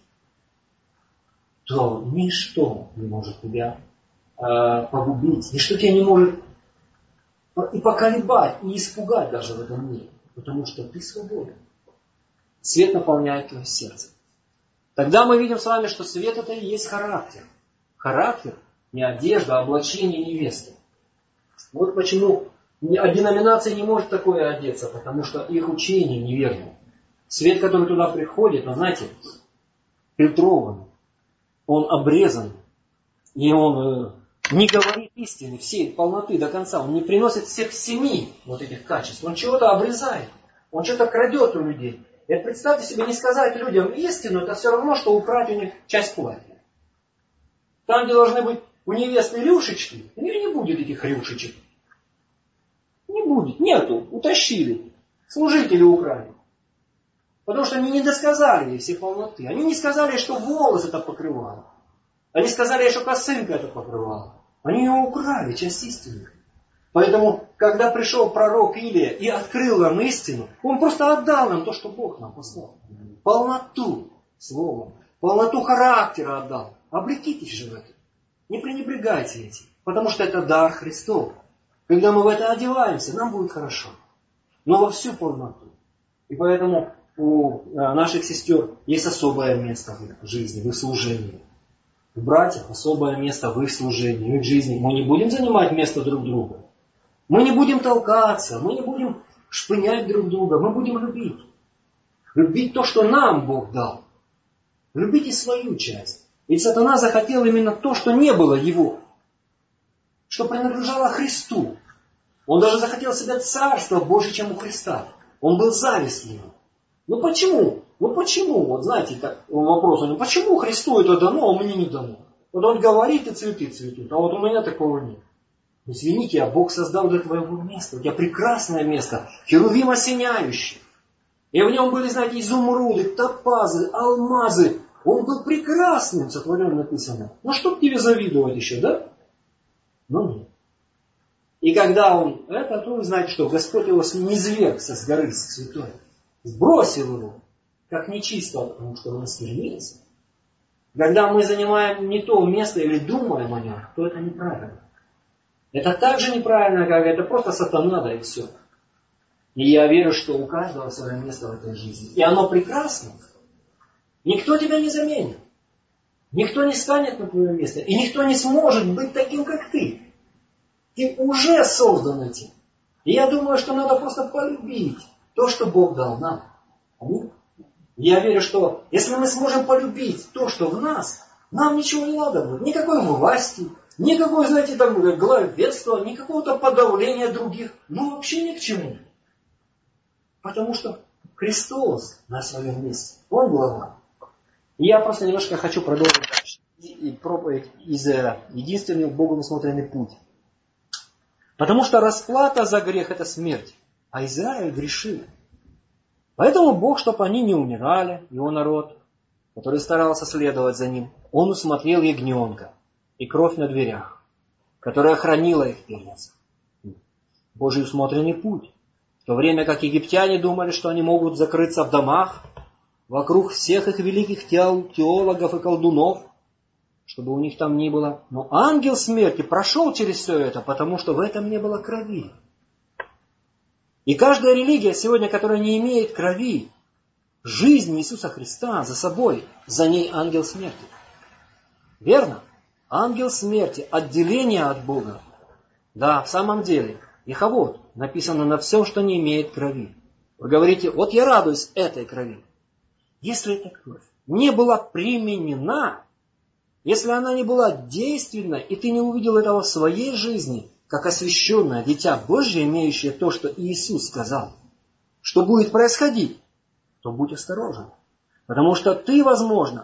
то ничто не может тебя э, погубить. Ничто тебя не может и поколебать, и испугать даже в этом мире. Потому что ты свободен. Свет наполняет твое сердце. Тогда мы видим с вами, что свет это и есть характер. Характер не одежда, а облачение невесты. Вот почему деноминация не может такое одеться, потому что их учение неверно. Свет, который туда приходит, он, знаете, фильтрован, он обрезан, и он э, не говорит истины, всей полноты до конца, он не приносит всех семи вот этих качеств, он чего-то обрезает, он что-то крадет у людей. И представьте себе, не сказать людям истину, это все равно, что украть у них часть платья. Там, где должны быть у невесты рюшечки, у нее не будет этих рюшечек. Не будет, нету, утащили. Служители украли. Потому что они не досказали ей всей полноты. Они не сказали, что волос это покрывало. Они сказали, что косынка это покрывала. Они ее украли, часть истины. Поэтому, когда пришел пророк Илия и открыл нам истину, он просто отдал нам то, что Бог нам послал. Полноту слова, полноту характера отдал. Облекитесь же в это. Не пренебрегайте этим. Потому что это дар Христов. Когда мы в это одеваемся, нам будет хорошо. Но во всю полноту. И поэтому у наших сестер есть особое место в их жизни, в их служении. У братьев особое место в их служении, в их жизни. Мы не будем занимать место друг друга. Мы не будем толкаться, мы не будем шпынять друг друга, мы будем любить. Любить то, что нам Бог дал. Любите свою часть. Ведь сатана захотел именно то, что не было его. Что принадлежало Христу. Он даже захотел себе царство больше, чем у Христа. Он был завистливым. Ну почему? Ну почему? Вот знаете, как вопрос, ну почему Христу это дано, а мне не дано? Вот он говорит, и цветы цветут, а вот у меня такого нет. Извините, а Бог создал для твоего места. У тебя прекрасное место, херувим осеняющий. И в нем были, знаете, изумруды, топазы, алмазы. Он был прекрасным, сотворен написано. Ну что тебе завидовать еще, да? Ну нет. И когда он это, то вы знаете, что Господь его низвергся с горы святой. Сбросил его, как нечистого, потому что он осквернился. Когда мы занимаем не то место или думаем о нем, то это неправильно. Это так же неправильно, как это просто сатана, да и все. И я верю, что у каждого свое место в этой жизни. И оно прекрасно. Никто тебя не заменит. Никто не станет на твое место. И никто не сможет быть таким, как ты. Ты уже создан этим. И я думаю, что надо просто полюбить то, что Бог дал нам. Я верю, что если мы сможем полюбить то, что в нас, нам ничего не надо будет. Никакой власти, никакой, знаете, там, главенства, никакого-то подавления других. Ну, вообще ни к чему. Потому что Христос на своем месте. Он глава. И я просто немножко хочу продолжить дальше. И проповедь из единственный Богом усмотренный путь. Потому что расплата за грех это смерть. А Израиль грешил. Поэтому Бог, чтобы они не умирали, его народ, который старался следовать за ним, он усмотрел ягненка и кровь на дверях, которая хранила их первенцев. Божий усмотренный путь. В то время как египтяне думали, что они могут закрыться в домах, вокруг всех их великих теологов и колдунов, чтобы у них там не было. Но ангел смерти прошел через все это, потому что в этом не было крови. И каждая религия сегодня, которая не имеет крови, жизни Иисуса Христа за собой, за ней ангел смерти. Верно? Ангел смерти, отделение от Бога. Да, в самом деле, Ихавод написано на всем, что не имеет крови. Вы говорите, вот я радуюсь этой крови. Если эта кровь не была применена, если она не была действенна, и ты не увидел этого в своей жизни, как освященное дитя Божье, имеющее то, что Иисус сказал, что будет происходить, то будь осторожен. Потому что ты, возможно,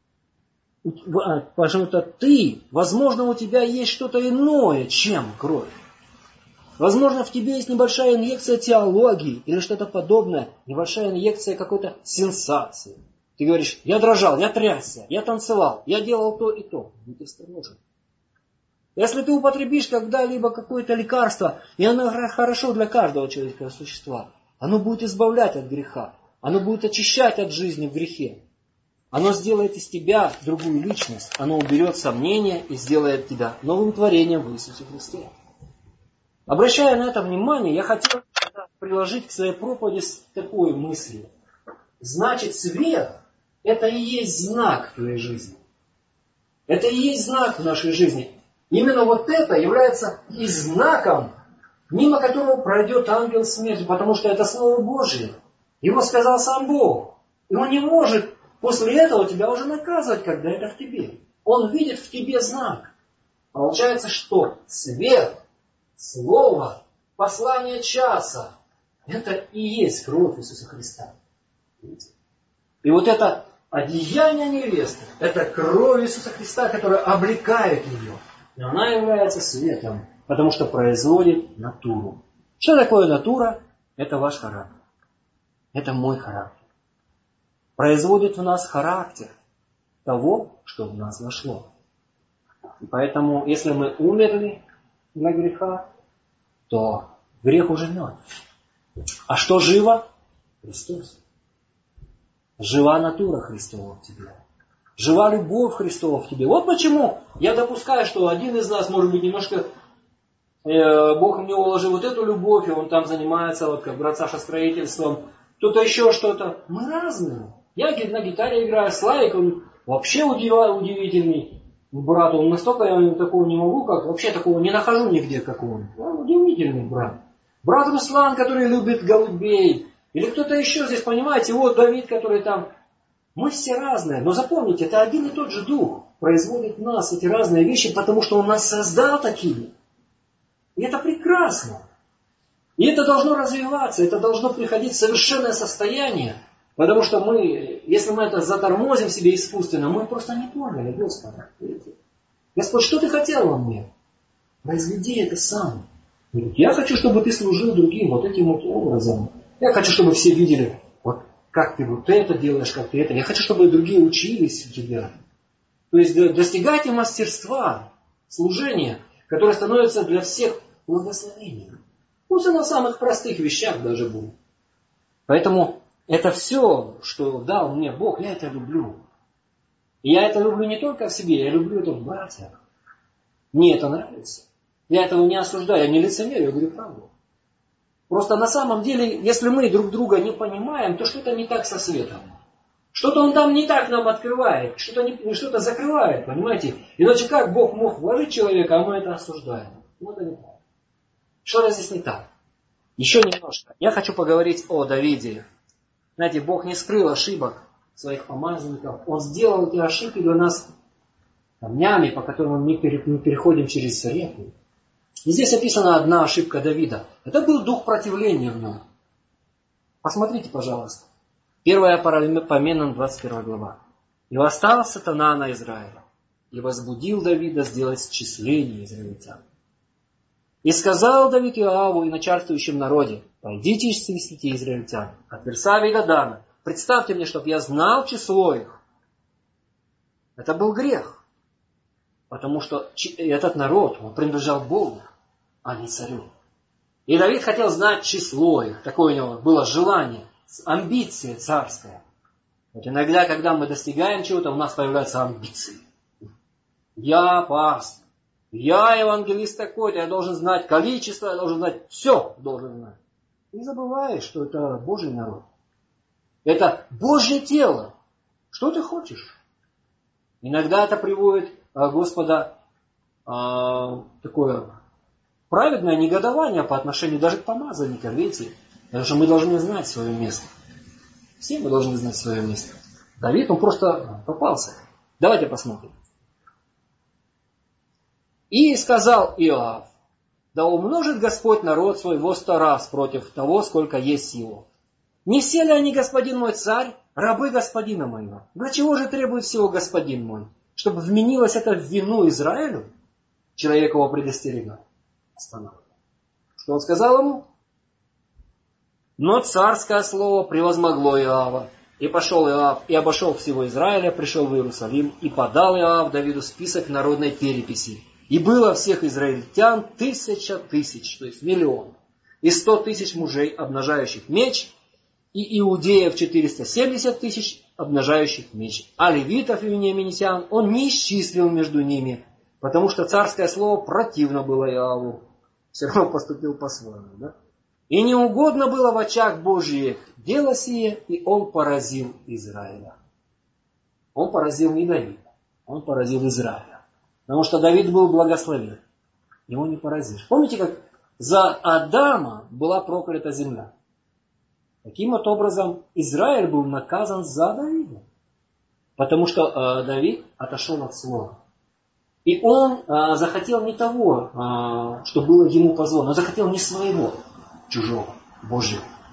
потому что ты, возможно, у тебя есть что-то иное, чем кровь. Возможно, в тебе есть небольшая инъекция теологии или что-то подобное, небольшая инъекция какой-то сенсации. Ты говоришь, я дрожал, я трясся, я танцевал, я делал то и то. Будь осторожен. Если ты употребишь когда-либо какое-то лекарство, и оно хорошо для каждого человеческого существа, оно будет избавлять от греха, оно будет очищать от жизни в грехе. Оно сделает из тебя другую личность, оно уберет сомнения и сделает тебя новым творением в Иисусе Христе. Обращая на это внимание, я хотел приложить к своей проповеди с такой мыслью. Значит, свет – это и есть знак в твоей жизни. Это и есть знак в нашей жизни. Именно вот это является и знаком, мимо которого пройдет ангел смерти, потому что это Слово Божие. Его сказал сам Бог. И он не может после этого тебя уже наказывать, когда это в тебе. Он видит в тебе знак. Получается, что свет, слово, послание часа – это и есть кровь Иисуса Христа. И вот это одеяние невесты, это кровь Иисуса Христа, которая облекает ее. И она является светом, потому что производит натуру. Что такое натура? Это ваш характер. Это мой характер. Производит в нас характер того, что в нас вошло. И поэтому, если мы умерли для греха, то грех уже мертв. А что живо? Христос. Жива натура Христова в тебе. Жива любовь Христова в тебе. Вот почему я допускаю, что один из нас, может быть, немножко э, Бог мне уложил вот эту любовь, и он там занимается, вот как брат Саша, строительством, кто-то еще что-то. Мы разные. Я на гитаре играю, Славик, он вообще удивительный брат. Он настолько, я такого не могу, как вообще такого не нахожу нигде, как он. Он удивительный брат. Брат Руслан, который любит голубей. Или кто-то еще здесь, понимаете, вот Давид, который там. Мы все разные, но запомните, это один и тот же Дух производит в нас эти разные вещи, потому что Он нас создал такими. И это прекрасно. И это должно развиваться, это должно приходить в совершенное состояние, потому что мы, если мы это затормозим себе искусственно, мы просто не поняли Господа. Господь, что Ты хотел во мне? Произведи это сам. Я хочу, чтобы Ты служил другим вот этим вот образом. Я хочу, чтобы все видели, вот как ты вот это делаешь, как ты это. Я хочу, чтобы другие учились у тебя. То есть достигайте мастерства, служения, которое становится для всех благословением. Пусть оно в самых простых вещах даже будет. Поэтому это все, что дал мне Бог, я это люблю. И я это люблю не только в себе, я люблю это в братьях. Мне это нравится. Я этого не осуждаю, я не лицемерю, я говорю правду. Просто на самом деле, если мы друг друга не понимаем, то что-то не так со светом. Что-то он там не так нам открывает, что-то, не, что-то закрывает, понимаете? Иначе как Бог мог вложить человека, а мы это осуждаем? Вот это не так. Что-то здесь не так. Еще немножко. Я хочу поговорить о Давиде. Знаете, Бог не скрыл ошибок своих помазанников. Он сделал эти ошибки для нас камнями, по которым мы не переходим через реку. И здесь описана одна ошибка Давида. Это был дух противления в нем. Посмотрите, пожалуйста. Первая Паралипоменон, двадцать первая глава. «И восстал сатана на Израиля, и возбудил Давида сделать счисление израильтян. И сказал Давид Иоаву и начальствующим народе: пойдите исчислите израильтян от Версавии до Дана. Представьте мне, чтобы я знал число их». Это был грех. Потому что этот народ, он принадлежал Богу, а не царю. И Давид хотел знать число их. Такое у него было желание, амбиция царская. Вот иногда, когда мы достигаем чего-то, у нас появляются амбиции. Я пастор, я евангелист такой-то, я должен знать количество, я должен знать все, должен знать. Не забывай, что это Божий народ. Это Божье тело. Что ты хочешь? Иногда это приводит Господа а, такое праведное негодование по отношению даже к помазанникам, видите? Потому что мы должны знать свое место. Все мы должны знать свое место. Давид, он просто попался. Давайте посмотрим. «И сказал Иоав: да умножит Господь народ свой во сто раз против того, сколько есть его. Не все ли они, господин мой царь, рабы господина моего? Для чего же требует всего господин мой? Чтобы вменилось это в вину Израилю?» Человек его предостерегал. Останавливал. Что он сказал ему? «Но царское слово превозмогло Иоава. И пошел Иоав, и обошел всего Израиля, пришел в Иерусалим, и подал Иоав Давиду список народной переписи. И было всех израильтян тысяча тысяч, то есть миллион, и сто тысяч мужей, обнажающих меч, и иудеев четыреста семьдесят тысяч, обнажающих меч. А левитов и вениаминитян он не исчислил между ними, потому что царское слово противно было Иоаву. Все равно поступил по-своему. Да? И неугодно было в очах Божьих дело сие, и он поразил Израиля. Он поразил не Давида, он поразил Израиля. Потому что Давид был благословен. Его не поразишь. Помните, как за Адама была проклята земля? Таким вот образом Израиль был наказан за Давида. Потому что э, Давид отошел от слова. И он э, захотел не того, э, что было ему позволено. Он захотел не своего, чужого, Божьего.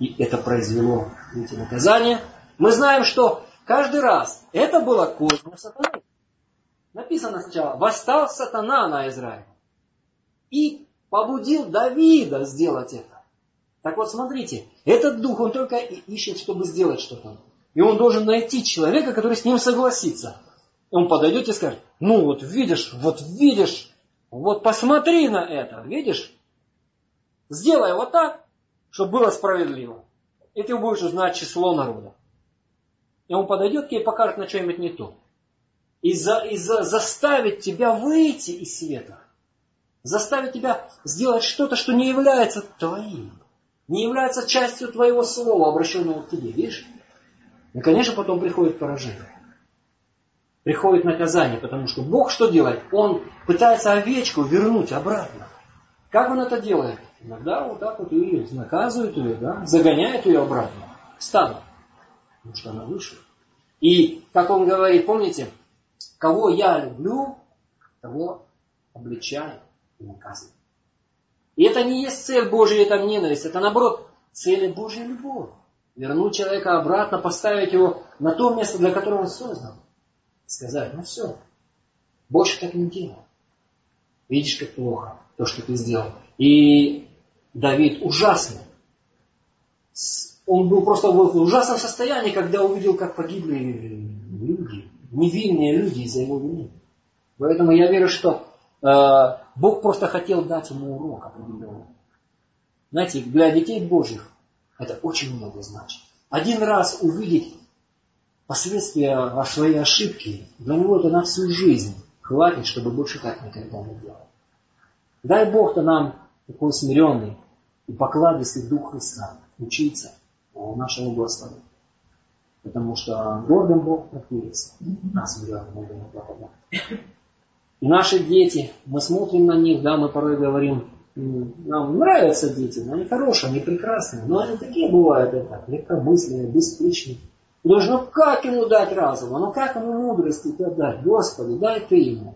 И это произвело эти наказания. Мы знаем, что каждый раз это было кознью сатаны. Написано сначала, восстал сатана на Израиль и побудил Давида сделать это. Так вот, смотрите, этот дух, он только ищет, чтобы сделать что-то. И он должен найти человека, который с ним согласится. Он подойдет и скажет, ну вот видишь, вот видишь, вот посмотри на это, видишь? Сделай вот так, чтобы было справедливо. И ты будешь узнать число народа. И он подойдет к тебе и покажет на что-нибудь не то. И, за, и за, заставит тебя выйти из света. Заставит тебя сделать что-то, что не является твоим. Не является частью твоего слова, обращенного к тебе. Видишь? И, конечно, потом приходит поражение. Приходит наказание, потому что Бог что делает? Он пытается овечку вернуть обратно. Как он это делает? Иногда вот так вот ее наказывает ее, да? Загоняет ее обратно в стадо. Потому что она выше. И, как он говорит, помните, кого я люблю, того обличаю и наказываю. И это не есть цель Божья, это ненависть, это наоборот цель Божья любовь. Вернуть человека обратно, поставить его на то место, для которого он создан. Сказать, ну все, больше так не делай. Видишь, как плохо то, что ты сделал. И Давид ужасно. Он был просто в ужасном состоянии, когда увидел, как погибли люди, невинные люди из-за его вины. Поэтому я верю, что э, Бог просто хотел дать ему урок определенный. Знаете, для детей Божьих это очень много значит. Один раз увидеть последствия своей ошибки, для него это на всю жизнь хватит, чтобы больше так никогда не делать. Дай Бог-то нам такой смиренный и покладистый Дух Христа учиться у нашего Господа. Потому что гордым Бог противится, а смиренным Богом не благодать. И наши дети, мы смотрим на них, да, мы порой говорим, нам нравятся дети, но они хорошие, они прекрасные, но они такие бывают, это, легкомысленные, беспечные. Ну, ну как ему дать разума, ну как ему мудрости дать? Господи, дай ты ему.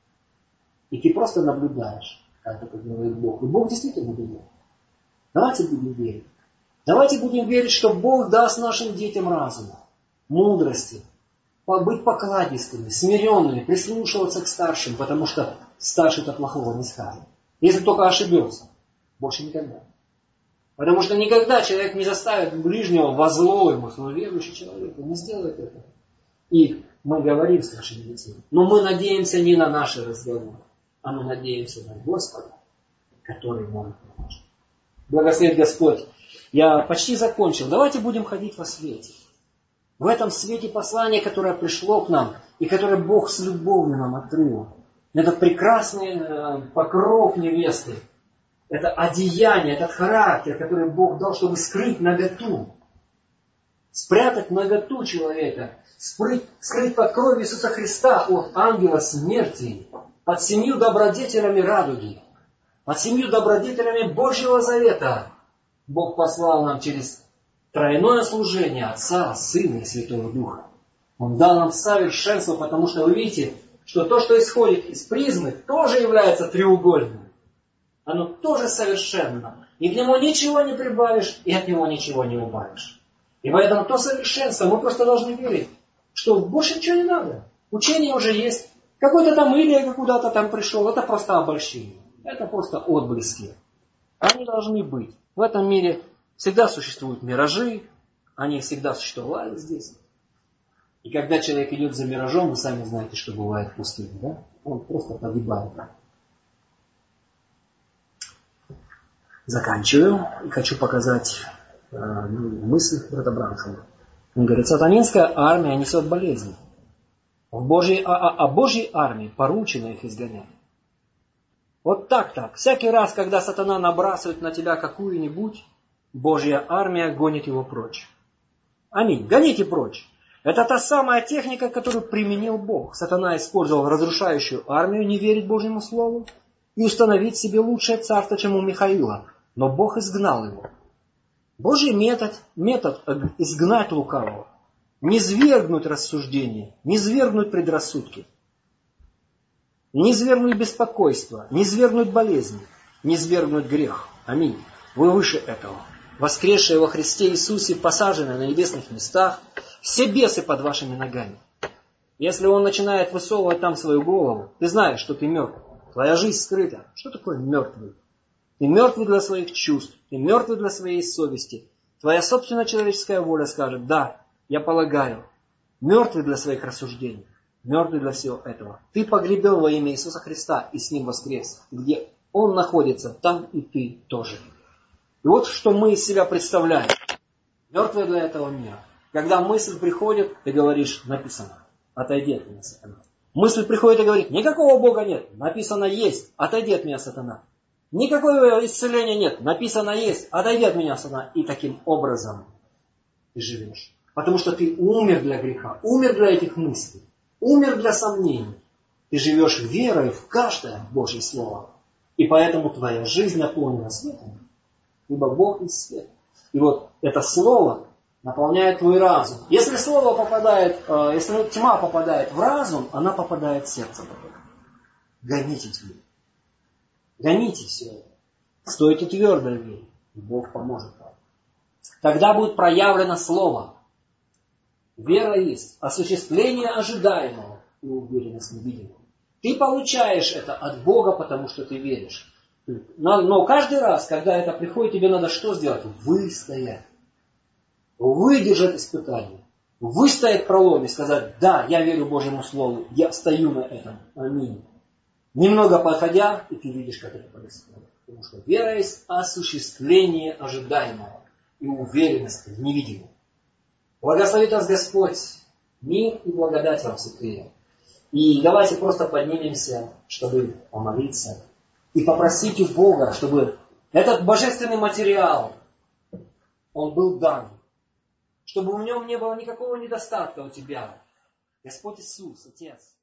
И ты просто наблюдаешь, как это говорит Бог. И Бог действительно дает. Давайте будем верить. Давайте будем верить, что Бог даст нашим детям разума, мудрости, быть покладистыми, смиренными, прислушиваться к старшим, потому что старший-то плохого не скажет. Если только ошибется. Больше никогда. Потому что никогда человек не заставит ближнего во зло ему, но верующий человек не сделает этого. И мы говорим с нашими детьми. Но мы надеемся не на наши разговоры, а мы надеемся на Господа, который может помочь. Благословит Господь. Я почти закончил. Давайте будем ходить во свете. В этом свете послания, которое пришло к нам, и которое Бог с любовью нам открыл. Это прекрасный покров невесты. Это одеяние, этот характер, который Бог дал, чтобы скрыть наготу. Спрятать наготу человека. Скрыть, скрыть под кровью Иисуса Христа от ангела смерти. Под семью добродетелями радуги. Под семью добродетелями Божьего завета. Бог послал нам через тройное служение Отца, Сына и Святого Духа. Он дал нам совершенство, потому что вы видите, что то, что исходит из призмы, тоже является треугольным. Оно тоже совершенно. И к нему ничего не прибавишь, и от него ничего не убавишь. И поэтому то совершенство, мы просто должны верить, что больше ничего не надо. Учение уже есть. Какой-то там Илия куда-то там пришел, это просто обольщение. Это просто отблески. Они должны быть. В этом мире всегда существуют миражи, они всегда существовали здесь. И когда человек идет за миражом, вы сами знаете, что бывает в пустыне, да? Он просто погибает. Заканчиваю и хочу показать э, мысль брата Бранхама. Он говорит, сатанинская армия несет болезни. В Божьей, а, а, а Божьей армии поручено их изгонять. Вот так так. Всякий раз, когда сатана набрасывает на тебя какую-нибудь, Божья армия гонит его прочь. Аминь. Гоните прочь. Это та самая техника, которую применил Бог. Сатана использовал разрушающую армию не верить Божьему Слову и установить себе лучшее царство, чем у Михаила. Но Бог изгнал его. Божий метод, метод изгнать лукавого. Не свергнуть рассуждения, не свергнуть предрассудки. Не свергнуть беспокойство, не свергнуть болезни, не свергнуть грех. Аминь. Вы выше этого. воскресшие во Христе Иисусе, посаженные на небесных местах, все бесы под вашими ногами. Если он начинает высовывать там свою голову, ты знаешь, что ты мертв. Твоя жизнь скрыта. Что такое мертвый? Ты мертвый для своих чувств, ты мертвый для своей совести. Твоя собственная человеческая воля скажет: да, я полагаю. Мертвый для своих рассуждений, мертвый для всего этого. Ты погребен во имя Иисуса Христа и с Ним воскрес. Где Он находится, там и ты тоже. И вот что мы из себя представляем. Мертвые для этого мира. Когда мысль приходит, ты говоришь: написано. Отойди от меня, сатана. Мысль приходит и говорит: никакого Бога нет. Написано: есть. Отойди от меня, сатана. Никакого исцеления нет. Написано: есть. Отойди от меня, сатана. И таким образом ты живешь. Потому что ты умер для греха. Умер для этих мыслей. Умер для сомнений. Ты живешь верой в каждое Божье Слово. И поэтому твоя жизнь наполнена светом. Ибо Бог есть свет. И вот это Слово наполняет твой разум. Если слово попадает, э, если тьма попадает в разум, она попадает в сердце. Гоните тьму. Гоните все это. Стойте твердо в вере, и Бог поможет вам. Тогда будет проявлено Слово. Вера есть осуществление ожидаемого и уверенность невидимого. Ты получаешь это от Бога, потому что ты веришь. Но, но каждый раз, когда это приходит, тебе надо что сделать? Выстоять. Выдержать испытание. Выстоять в проломе, сказать: да, я верю Божьему Слову, я стою на этом. Аминь. Немного подходя, и ты видишь, как это происходит. Потому что вера есть осуществление ожидаемого и уверенность в невидимом. Благословит вас Господь. Мир и благодать вам, святые. И давайте просто поднимемся, чтобы помолиться. И попросить у Бога, чтобы этот божественный материал, он был дан. Чтобы в нем не было никакого недостатка у тебя. Господь Иисус, Отец.